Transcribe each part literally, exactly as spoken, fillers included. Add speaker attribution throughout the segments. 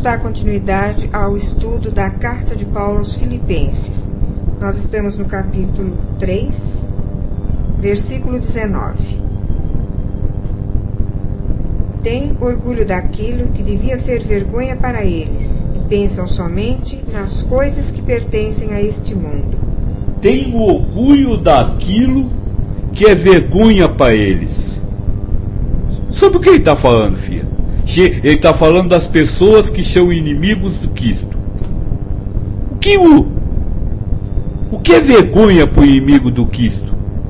Speaker 1: dar continuidade ao estudo da Carta de Paulo aos Filipenses. Nós estamos no capítulo três, versículo dezenove. Tem orgulho daquilo que devia ser vergonha para eles, e pensam somente nas coisas que pertencem a este mundo.
Speaker 2: Tem orgulho daquilo que é vergonha para eles. Sobre o que ele está falando, filha? Ele está falando das pessoas que são inimigos do Cristo. O que, o, o que é vergonha para o inimigo do Cristo?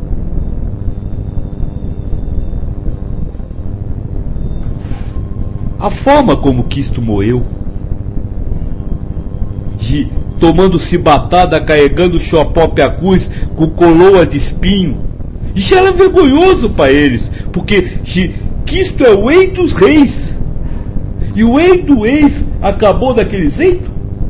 Speaker 2: A forma como Cristo morreu, de, tomando cibatada, carregando sua própria cruz com coroa de espinho, isso era vergonhoso para eles, porque de, Cristo é o rei dos reis, e o rei do reis acabou daquele jeito.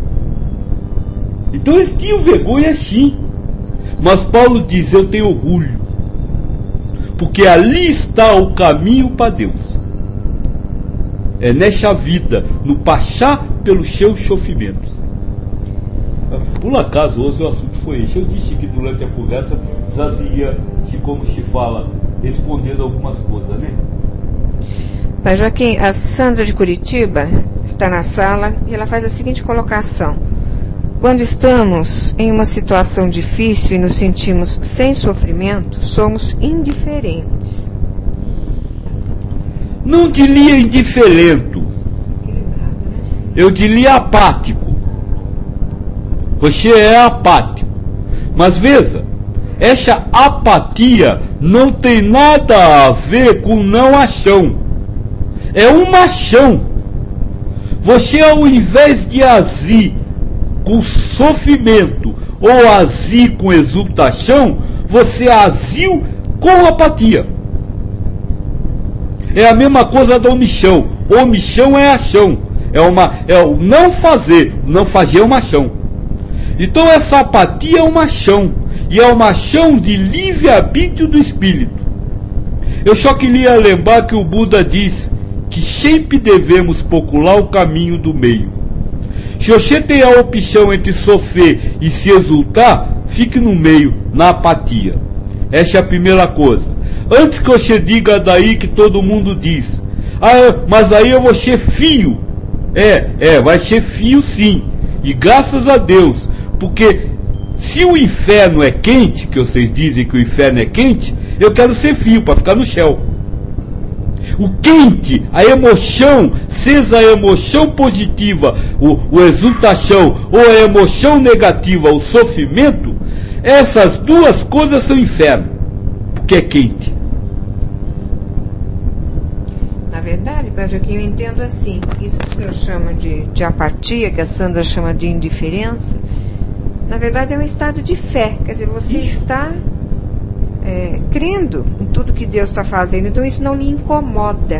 Speaker 2: Então eles tinham vergonha sim, mas Paulo diz: eu tenho orgulho, porque ali está o caminho para Deus. É nesta vida, no passar pelos seus sofrimentos. Por acaso, hoje o assunto foi esse. Eu disse que durante a conversa Zazia, de como se fala, respondendo algumas coisas, né?
Speaker 1: Pai Joaquim, a Sandra de Curitiba está na sala e ela faz a seguinte colocação: quando estamos em uma situação difícil e nos sentimos sem sofrimento, somos indiferentes.
Speaker 2: Não diria indiferente, eu diria apático. Você é apático. Mas veja, essa apatia não tem nada a ver com não ação. É uma ação. Você, ao invés de agir com sofrimento ou agir com exultação, você agiu com apatia. É a mesma coisa da omissão. Omissão é ação. É, uma, é o não fazer. Não fazer é uma ação. Então essa apatia é uma ação. E é uma ação de livre-arbítrio do espírito. Eu só queria lembrar que o Buda diz que sempre devemos procurar o caminho do meio. Se você tem a opção entre sofrer e se exultar, fique no meio, na apatia. Essa é a primeira coisa. Antes que você diga daí que todo mundo diz: ah, mas aí eu vou ser fio. É, é, vai ser fio sim. E graças a Deus. Porque se o inferno é quente, que vocês dizem que o inferno é quente, eu quero ser fio para ficar no céu. O quente, a emoção, seja a emoção positiva, o, o exultação, ou a emoção negativa, o sofrimento, essas duas coisas são inferno, porque é quente.
Speaker 1: Na verdade, Pai Joaquim, eu entendo assim, que isso que o senhor chama de, de apatia, que a Sandra chama de indiferença, na verdade é um estado de fé, quer dizer, você isso. está é, crendo em tudo que Deus está fazendo, então isso não lhe incomoda.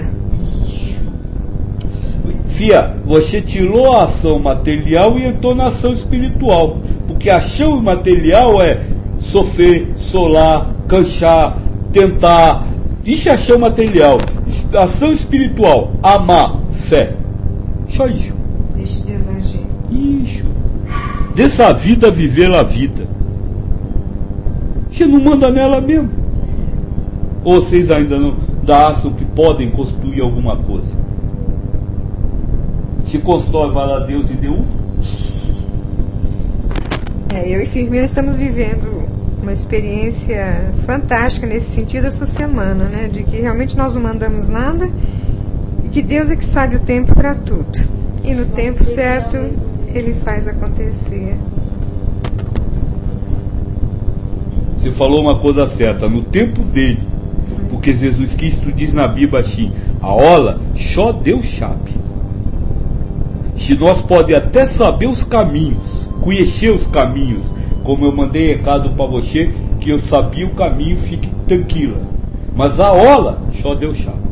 Speaker 2: Fia, você tirou a ação material e entrou na ação espiritual, porque a ação material é sofrer, solar, cansar, tentar, isso é ação material. Ação espiritual, amar, fé, só isso.
Speaker 1: Deixa de exagero.
Speaker 2: Isso. Dessa vida viver a vida. Você não manda nela mesmo? Ou vocês ainda não acham que podem construir alguma coisa? Se constrói, vai lá Deus e deu.
Speaker 1: É, eu e Firmino estamos vivendo uma experiência fantástica nesse sentido essa semana, né? De que realmente nós não mandamos nada e que Deus é que sabe o tempo para tudo. E no tempo certo Ele faz acontecer.
Speaker 2: Você falou uma coisa certa, no tempo dele. Porque Jesus Cristo diz na Bíblia assim: a hora só Deus sabe. Se nós podemos até saber os caminhos, conhecer os caminhos, como eu mandei recado para você, que eu sabia o caminho, fique tranquila. Mas a hora só Deus sabe.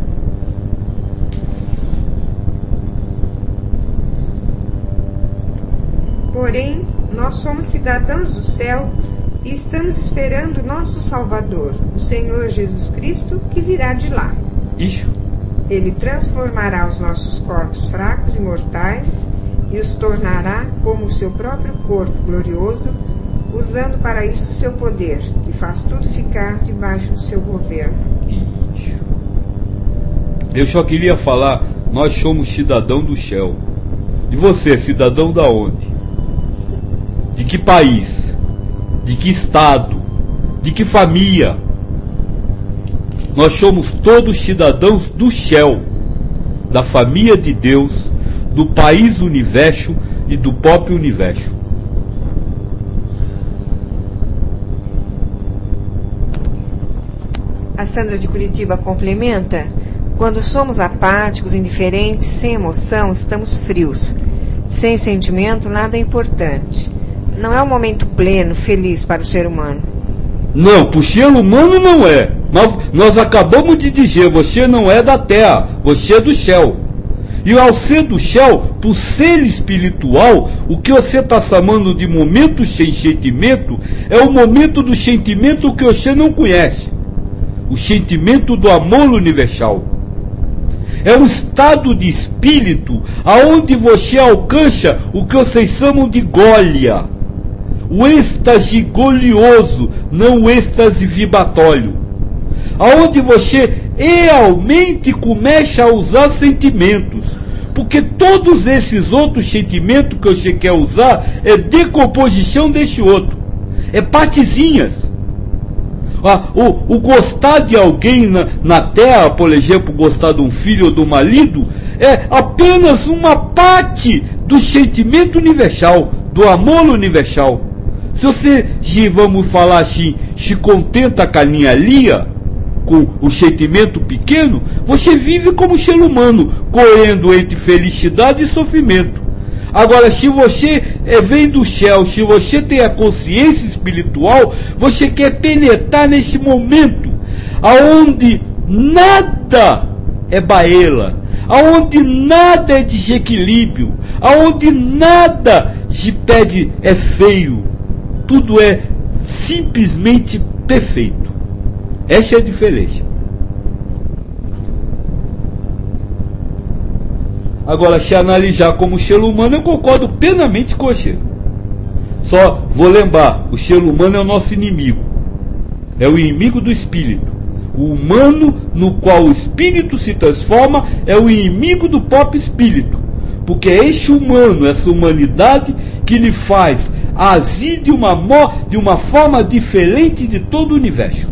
Speaker 1: Porém, nós somos cidadãos do céu e estamos esperando nosso Salvador, o Senhor Jesus Cristo, que virá de lá.
Speaker 2: Isso.
Speaker 1: Ele transformará os nossos corpos fracos e mortais e os tornará como o seu próprio corpo glorioso, usando para isso o seu poder, que faz tudo ficar debaixo do seu governo.
Speaker 2: Isso. Eu só queria falar, nós somos cidadão do céu. E você, cidadão da onde? De que país? De que estado? De que família? Nós somos todos cidadãos do céu, da família de Deus, do país universo e do próprio universo.
Speaker 1: A Sandra de Curitiba complementa: quando somos apáticos, indiferentes, sem emoção, estamos frios. Sem sentimento, nada é importante. Não é um momento pleno, feliz para o ser humano.
Speaker 2: Não, para o ser humano não é. Nós, nós acabamos de dizer, você não é da terra, você é do céu. E ao ser do céu, para o ser espiritual, o que você está chamando de momento sem sentimento, é o momento do sentimento que você não conhece. O sentimento do amor universal. É um estado de espírito aonde você alcança o que vocês chamam de gólia. O êxtase golioso, não o êxtase vibratório. Aonde você realmente começa a usar sentimentos. Porque todos esses outros sentimentos que você quer usar é decomposição desse outro. É partezinhas. Ah, o, o gostar de alguém na, na terra, por exemplo, gostar de um filho ou de um marido, é apenas uma parte do sentimento universal, do amor universal. Se você, vamos falar assim, se contenta com a linha lia, com o sentimento pequeno, você vive como ser humano, correndo entre felicidade e sofrimento. Agora, se você é, vem do céu, se você tem a consciência espiritual, você quer penetrar nesse momento, aonde nada é baela, aonde nada é desequilíbrio, aonde nada se pede é feio, tudo é simplesmente perfeito. Essa é a diferença. Agora, se analisar como ser humano, eu concordo plenamente com você. Só vou lembrar, o ser humano é o nosso inimigo. É o inimigo do espírito. O humano no qual o espírito se transforma é o inimigo do próprio espírito. Porque é este humano, essa humanidade, que lhe faz agir de uma, de uma forma diferente de todo o universo.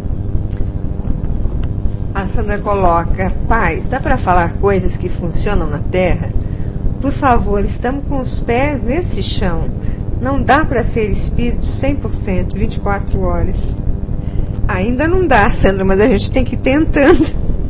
Speaker 1: A Sandra coloca: pai, dá para falar coisas que funcionam na Terra? Por favor, estamos com os pés nesse chão. Não dá para ser espírito cem por cento, vinte e quatro horas. Ainda não dá, Sandra, mas a gente tem que ir tentando.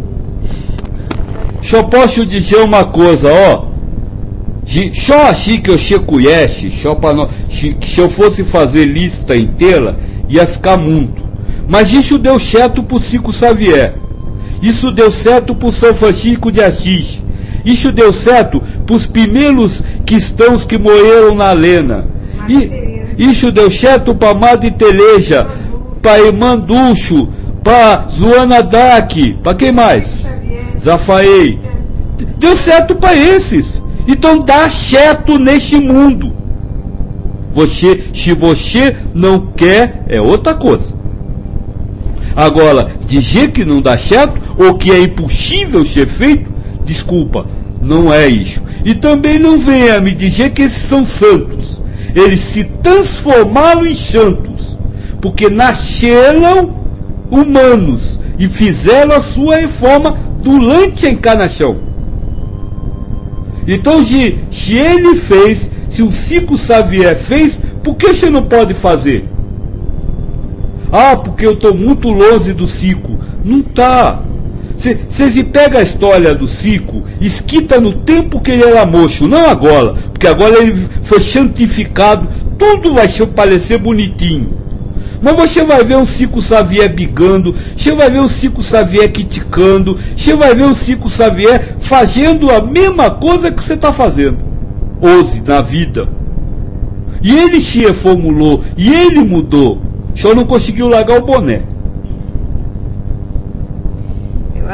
Speaker 2: Só posso dizer uma coisa, ó. Só assim que você conhece, só para nós, se, se eu fosse fazer lista inteira, ia ficar muito. Mas isso deu certo pro Chico Xavier. Isso deu certo para o São Francisco de Assis. Isso deu certo para os primeiros cristãos que morreram na Lena. E, isso deu certo para Madre Teresa, para Irmã Dulce, para Joana Dark, para quem mais? Zafaei. Deu certo para esses. Então dá certo neste mundo. Você, se você não quer, é outra coisa. Agora, dizer que não dá certo, ou que é impossível ser feito, desculpa, não é isso. E também não venha me dizer que esses são santos. Eles se transformaram em santos, porque nasceram humanos e fizeram a sua reforma durante a encarnação. Então, se, se ele fez, se o Chico Xavier fez, por que você não pode fazer? Ah, porque eu estou muito longe do Chico. Não está. Você se pega a história do Chico, esquita no tempo que ele era moço, não agora, porque agora ele foi santificado, tudo vai parecer bonitinho. Mas você vai ver um Chico Xavier bigando, você vai ver um Chico Xavier criticando, você vai ver um Chico Xavier fazendo a mesma coisa que você está fazendo hoje na vida. E ele se reformulou, e ele mudou. Só não conseguiu largar o boné.
Speaker 1: Eu acho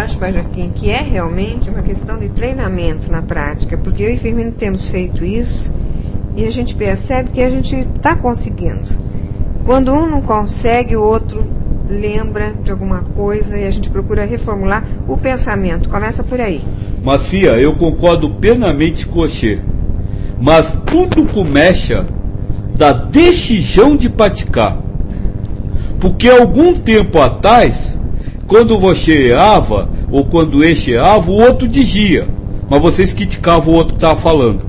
Speaker 1: acho, Pai Joaquim, que é realmente uma questão de treinamento na prática, porque eu e Firmino temos feito isso e a gente percebe que a gente está conseguindo. Quando um não consegue, o outro lembra de alguma coisa e a gente procura reformular o pensamento. Começa por aí.
Speaker 2: Mas, Fia, eu concordo plenamente com você. Mas tudo começa da decisão de praticar. Porque algum tempo atrás, quando você errava, ou quando este errava, o outro dizia. Mas vocês criticavam o outro que estava falando.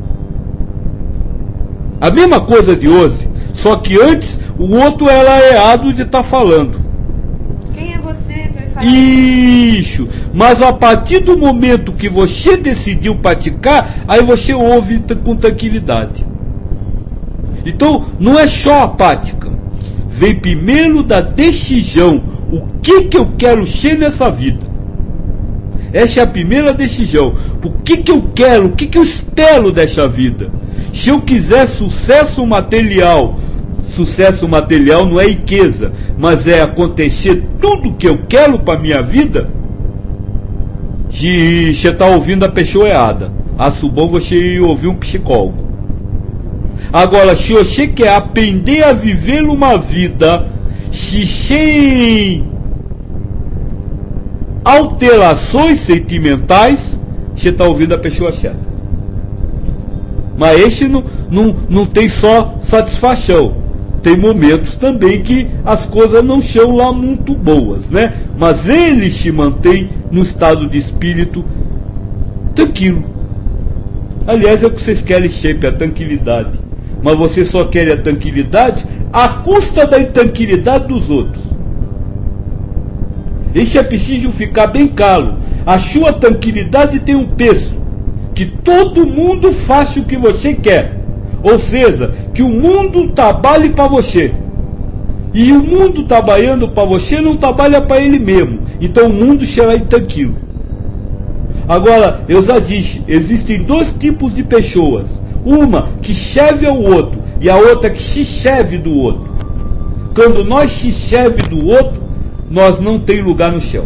Speaker 2: A mesma coisa de hoje, só que antes o outro era errado de estar falando.
Speaker 1: Quem é você para falar
Speaker 2: isso? Mas a partir do momento que você decidiu praticar, aí você ouve com tranquilidade. Então, não é só a prática. Vem primeiro da decisão. O que que eu quero ser nessa vida? Essa é a primeira decisão. O que que eu quero? O que que eu espero dessa vida? Se eu quiser sucesso material, sucesso material não é riqueza, mas é acontecer tudo que eu quero para minha vida. Se você está ouvindo a pessoa errada, acho bom você ouvir um psicólogo. Agora, se você quer aprender a viver uma vida sem alterações sentimentais, você está ouvindo a pessoa certa. Mas esse não, não, não tem só satisfação. Tem momentos também que as coisas não são lá muito boas, né? Mas ele se mantém no estado de espírito tranquilo. Aliás, é o que vocês querem sempre, a tranquilidade. Mas você só quer a tranquilidade à custa da intranquilidade dos outros. Isso é preciso ficar bem claro. A sua tranquilidade tem um preço. Que todo mundo faça o que você quer. Ou seja, que o mundo trabalhe para você. E o mundo trabalhando para você não trabalha para ele mesmo. Então o mundo será intranquilo. Agora, eu já disse, existem dois tipos de pessoas. Uma que serve ao outro e a outra que se serve do outro. Quando nós se serve do outro, nós não tem lugar no céu.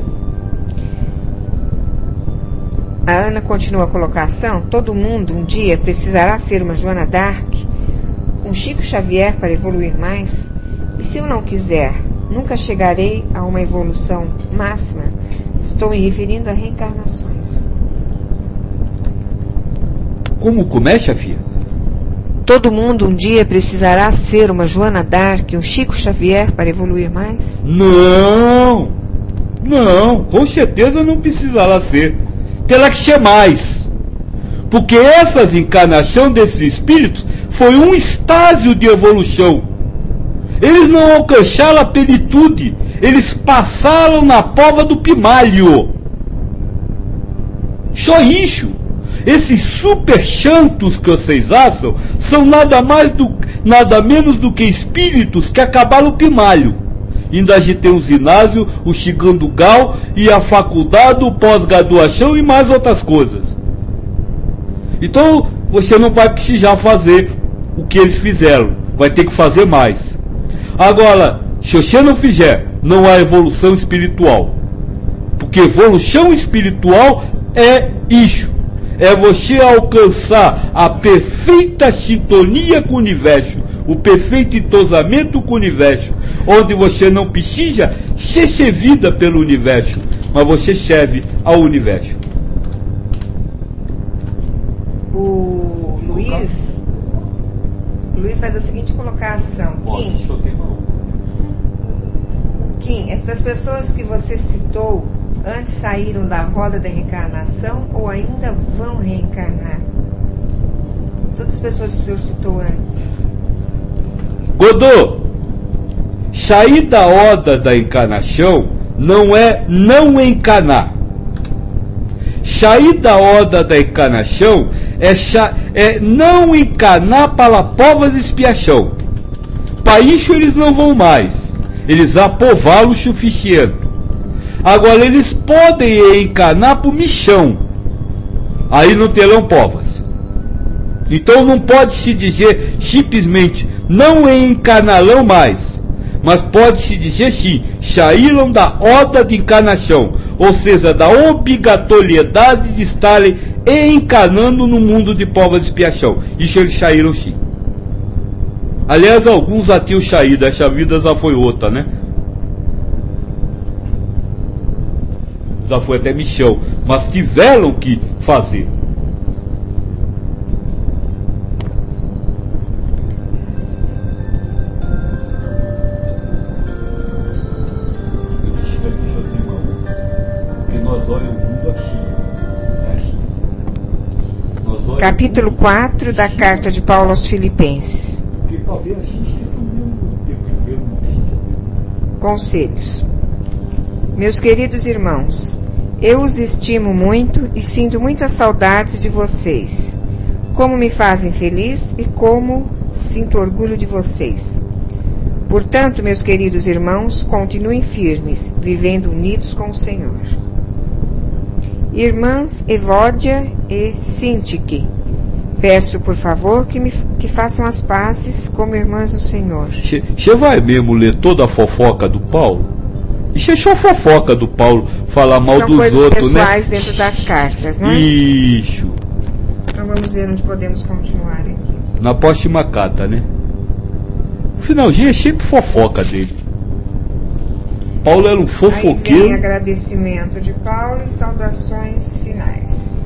Speaker 1: A Ana continua a colocação. Todo mundo um dia precisará ser uma Joana d'Arc, um Chico Xavier para evoluir mais. E se eu não quiser, nunca chegarei a uma evolução máxima. Estou me referindo a reencarnações.
Speaker 2: Como começa, filha?
Speaker 1: Todo mundo um dia precisará ser uma Joana d'Arc, um Chico Xavier para evoluir mais?
Speaker 2: Não, não, com certeza não precisará ser. Terá que ser mais. Porque essas encarnações desses espíritos foi um estágio de evolução. Eles não alcançaram a plenitude, eles passaram na prova do primário. Só isso. Esses super santos que vocês acham são nada mais do, nada menos do que espíritos que acabaram o primário. Ainda a gente tem o ginásio, o Shigandugal e a faculdade, o pós-graduação e mais outras coisas. Então você não vai precisar fazer o que eles fizeram, vai ter que fazer mais. Agora, se você não fizer, não há evolução espiritual. Porque evolução espiritual é isso. É você alcançar a perfeita sintonia com o universo, o perfeito entrosamento com o universo, onde você não precisa ser servida pelo universo, mas você serve ao universo.
Speaker 1: O Luiz, Luiz faz a seguinte colocação. Kim, Kim, essas pessoas que você citou antes saíram da roda da reencarnação ou ainda vão reencarnar? Todas as pessoas que o senhor citou antes.
Speaker 2: Godô, sair da roda da encarnação não é não encarnar. Sair da roda da encarnação é, é não encarnar para provas e expiação. Para isso eles não vão mais. Eles aprovaram o suficiente. Agora eles podem encarnar por missão. Aí não terão provas. Então não pode se dizer simplesmente não encarnarão mais. Mas pode se dizer sim, saíram da roda de encarnação. ou seja, da obrigatoriedade de estarem encarnando no mundo de provas de expiação. Isso eles saíram sim. Aliás, alguns já tinham saído, essa vida já foi outra, né? Já foi até missão, mas tiveram que fazer.
Speaker 1: Capítulo quatro da Carta de Paulo aos Filipenses. Conselhos. Meus queridos irmãos, eu os estimo muito e sinto muitas saudades de vocês. Como me fazem feliz e como sinto orgulho de vocês. Portanto, meus queridos irmãos, continuem firmes, vivendo unidos com o Senhor. Irmãs Evódia e Sintique, peço, por favor, que, me, que façam as pazes como irmãs no Senhor.
Speaker 2: Você vai mesmo ler toda a fofoca do Paulo? Isso é só fofoca do Paulo, falar mal
Speaker 1: São
Speaker 2: dos
Speaker 1: coisas
Speaker 2: outros, né?
Speaker 1: pessoais dentro das cartas, não é?
Speaker 2: Isso.
Speaker 1: Então vamos ver onde podemos continuar aqui.
Speaker 2: Na próxima carta, né? O finalzinho é sempre fofoca dele. Paulo era um fofoqueiro.
Speaker 1: Aí vem agradecimento de Paulo e saudações finais.